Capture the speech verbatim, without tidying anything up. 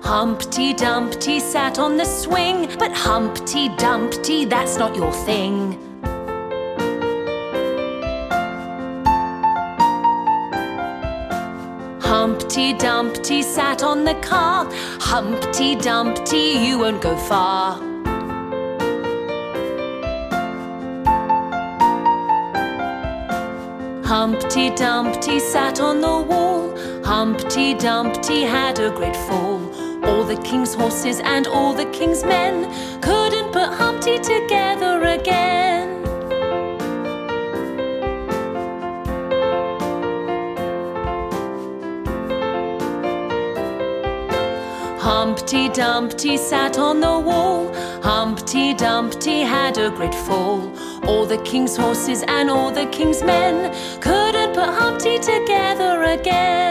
Humpty Dumpty sat on the swing, but Humpty Dumpty, that's not your thing. Humpty Dumpty sat on the car. Humpty Dumpty, you won't go far. Humpty Dumpty sat on the wall. Humpty Dumpty had a great fall. All the king's horses and all the king's men couldn't put Humpty together again. Humpty Dumpty sat on the wall. Humpty Dumpty had a great fall. All the king's horses and all the king's men couldn't put Humpty together again.